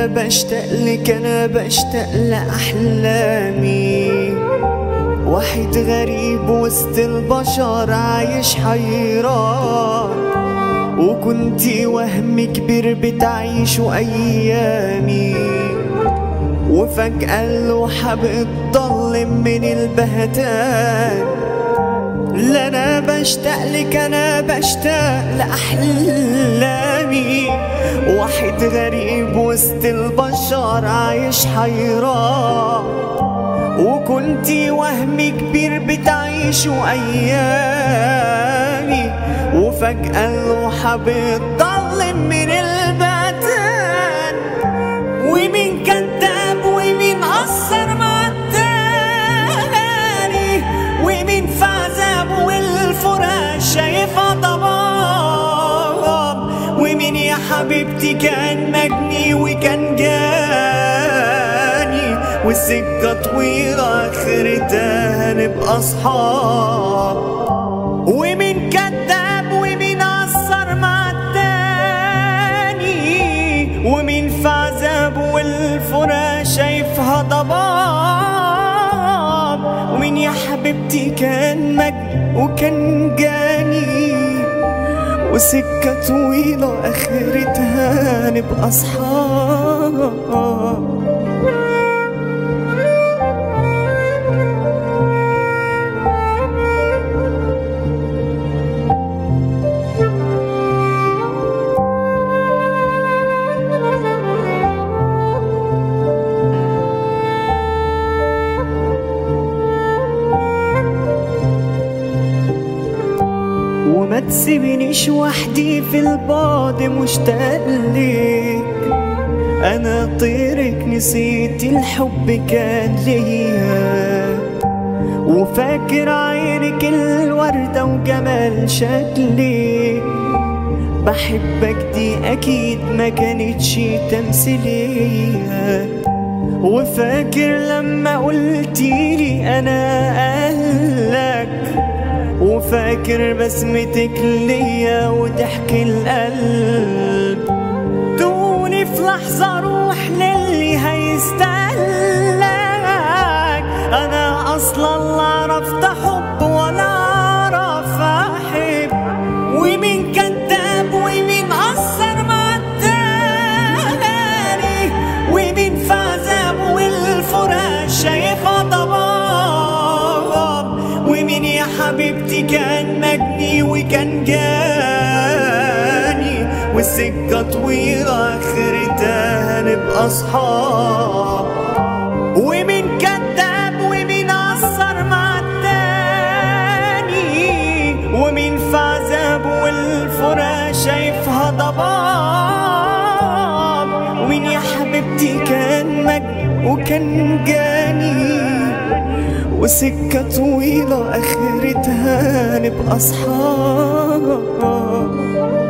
أنا بشتاق لك، أنا بشتاق لأحلامي. واحد غريب وسط البشر عايش حيران، وكنتي وهم كبير بتعيشوا أيامي، وفجأة اللوحة بتضلم من البهتان. لا أنا بشتاق لك، أنا بشتاق لأحلامي. واحد غريب وسط البشر عايش حيران، وكنتي وهم كبير بتعيشوا أيامي، وفجأة اللوحة بتضلم من البهتان. ومين كذاب ومين قصر مع التاني، ومين في عذاب والفراق شايفها ضباب، ومين يا حبيبتي كان مجني وكان جاني، والسكة طويلة آخرتها هنبقى أصحاب. ومين كذاب ومين قصر مع التاني، ومين في عذاب والفراق شايفها ضباب، ومين يا حبيبتي كان مجد وكان جاني، وسكة طويلة آخرتها نبقى أصحاب. وما تسيبنيش وحدي في البعد مشتاق ليك، انا طيرك نسيت الحب كان ليا، وفاكر عينك الوردة وجمال شكلك، بحبك دي اكيد ما كانتش تمثيلية، وفاكر لما قلتيلي انا اهلك، وفاكر بسمتك ليا وضحك القلب، دوني في لحظة روح للي هيستهلك. أنا أصلا لا عرفت حب ولا أعرف أحب، ومين كذاب ومين قصر مع التاني، ومين في عذاب والفراق شايفها ضباب، ومين يا حبيبتي كان مجني وكان جاني، والسكة طويلة آخرتها هنبقى أصحاب. ومين كذاب ومين قصر مع التاني، ومين في عذاب والفراق شايفها ضباب، ومين يا حبيبتي كان مجني وكان جاني، وسكة طويلة آخرتها نبقى أصحاب.